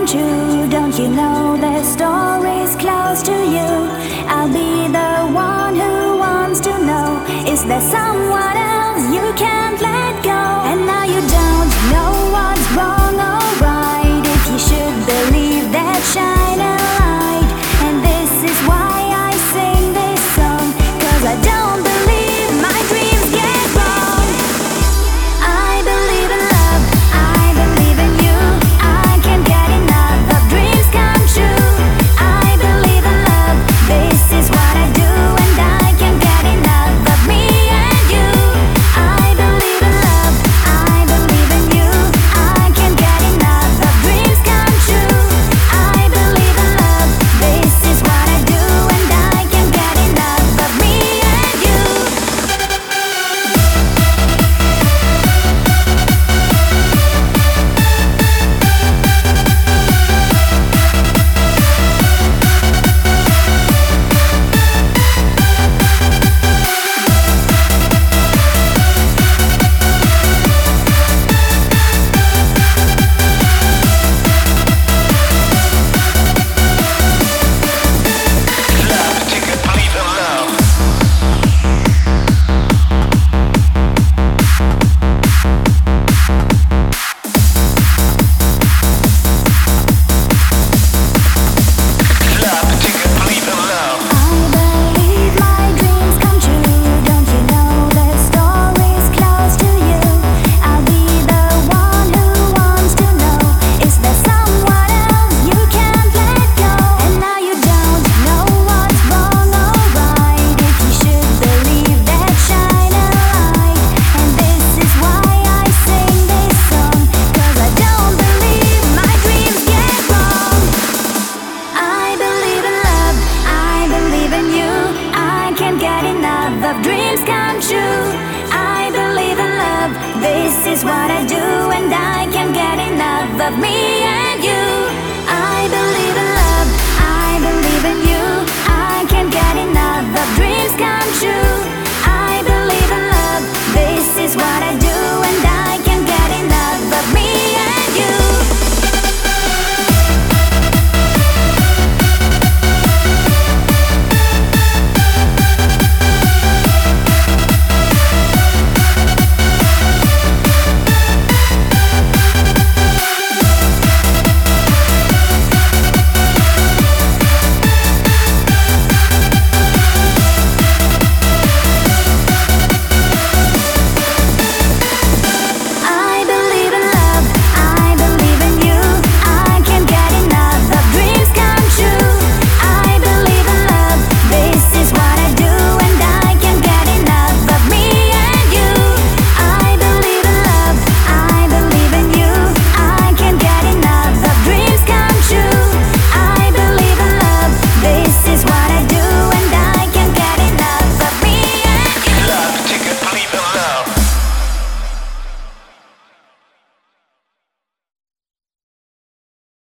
true. Don't you know the story's close to you? I'll be the one who wants to know. Is there someone else you can't let go? And now you don't know what's wrong or right. If you should believe that shining light. And this is why I sing this song, 'cause I don't believe my dreams get wrong. I believe in love, I believe in you. I can't get enough of dreams come true. I believe in love, this is what I do, and I can't get enough of me and you. I believe in love, I believe in you. I can't get enough of dreams come true. I believe in love, this is what I do, and I can't get enough of me and you. Of dreams come true. I believe in love, this is what I do, and I can't get enough of me